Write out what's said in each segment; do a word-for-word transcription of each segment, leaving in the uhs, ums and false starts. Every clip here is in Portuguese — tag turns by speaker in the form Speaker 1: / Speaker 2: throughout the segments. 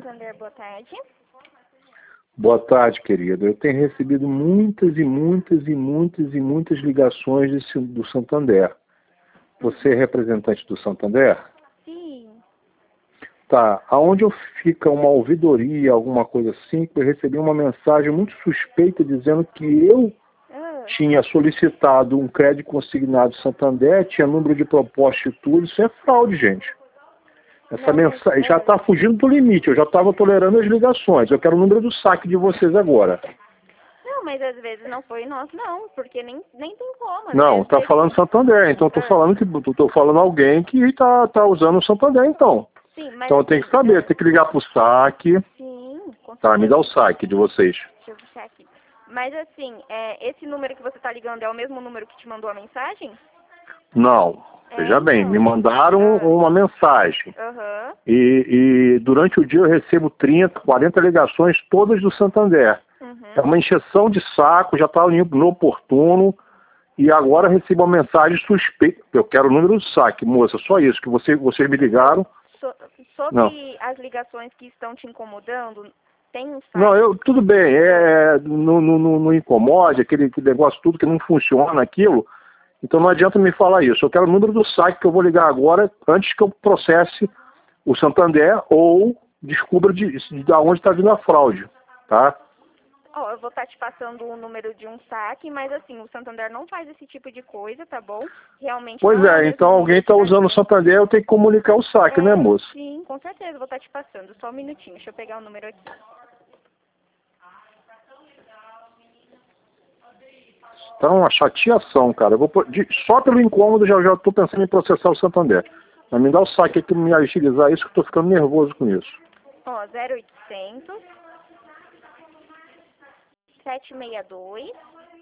Speaker 1: Santander, boa tarde.
Speaker 2: Boa tarde, querida. Eu tenho recebido muitas e muitas e muitas e muitas ligações desse, do Santander. Você é representante do Santander?
Speaker 1: Sim.
Speaker 2: Tá. Aonde eu fica uma ouvidoria, alguma coisa assim, que eu recebi uma mensagem muito suspeita dizendo que eu
Speaker 1: Ah.
Speaker 2: tinha solicitado um crédito consignado Santander, tinha número de proposta e tudo. Isso é fraude, gente. Essa
Speaker 1: Não, mas,
Speaker 2: mensagem já
Speaker 1: ah.
Speaker 2: está fugindo do limite. Eu já estava tolerando as ligações. Eu quero o número do saque de vocês agora.
Speaker 1: Não, mas às vezes não foi nós, não, porque nem, nem tem como. Às
Speaker 2: Não,
Speaker 1: vezes
Speaker 2: tá
Speaker 1: ele-
Speaker 2: falando Santander. Então eu tô
Speaker 1: Ah.
Speaker 2: falando que tô falando alguém que tá, tá usando o Santander, então.
Speaker 1: Sim, mas
Speaker 2: Então eu tenho
Speaker 1: assim,
Speaker 2: que saber,
Speaker 1: ah,
Speaker 2: tem que ligar pro saque.
Speaker 1: sim, com
Speaker 2: Tá, me
Speaker 1: certeza.
Speaker 2: dá o saque de vocês.
Speaker 1: Deixa eu puxar aqui. Mas assim, é, esse número que você tá ligando é o mesmo número que te mandou a mensagem?
Speaker 2: Não,
Speaker 1: É,
Speaker 2: veja bem, me
Speaker 1: então.
Speaker 2: mandaram
Speaker 1: Ah.
Speaker 2: uma mensagem.
Speaker 1: Aham.
Speaker 2: E, e durante o dia eu recebo trinta, quarenta ligações, todas do Santander.
Speaker 1: Uhum.
Speaker 2: É uma encheção de saco, já está inoportuno. E agora recebo uma mensagem suspeita. Eu quero o número do saque, moça, só isso, que você, vocês me ligaram.
Speaker 1: So, sobre
Speaker 2: Não.
Speaker 1: as ligações que estão te incomodando, tem um site...
Speaker 2: Não, eu, tudo bem, é, não, não, não, não incomode, aquele, aquele negócio tudo que não funciona, aquilo. Então não adianta me falar isso. Eu quero o número do saque que eu vou ligar agora, antes que eu processe o Santander ou descubra de, de onde está vindo a fraude, tá?
Speaker 1: Ó, eu vou estar te passando o número de um saque, mas assim, o Santander não faz esse tipo de coisa, tá bom? Realmente
Speaker 2: Pois
Speaker 1: não é o
Speaker 2: é,
Speaker 1: mesmo
Speaker 2: então
Speaker 1: número
Speaker 2: alguém
Speaker 1: de
Speaker 2: está usando o
Speaker 1: cartão.
Speaker 2: Santander, eu tenho que comunicar o saque,
Speaker 1: É,
Speaker 2: né, moça?
Speaker 1: sim, com certeza, vou estar te passando. Só um minutinho, deixa eu pegar o número aqui.
Speaker 2: Tá uma chateação, cara. Eu vou, pôr- de- só pelo incômodo já já estou pensando em processar o Santander. Mas me dá o saque aqui para me agilizar isso, que eu estou ficando nervoso com isso.
Speaker 1: Ó, zero oitocentos, sete seis dois,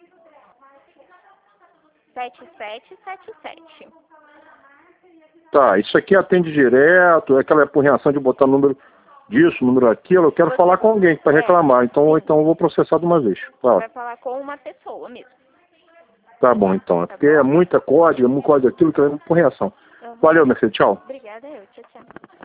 Speaker 1: sete sete sete sete.
Speaker 2: Tá, isso aqui atende direto, é aquela reação de botar número disso, número daquilo. Eu quero
Speaker 1: Você-
Speaker 2: falar com alguém para
Speaker 1: é,
Speaker 2: reclamar, então,
Speaker 1: sim.
Speaker 2: então eu vou processar de uma vez. Tá,
Speaker 1: Vai falar com uma pessoa mesmo.
Speaker 2: tá bom, então. É
Speaker 1: Tá
Speaker 2: porque é
Speaker 1: bom?
Speaker 2: muita código, é muito código aquilo que é por reação.
Speaker 1: Uhum.
Speaker 2: Valeu, meu filho, tchau.
Speaker 1: Obrigada, eu. Tchau, tchau.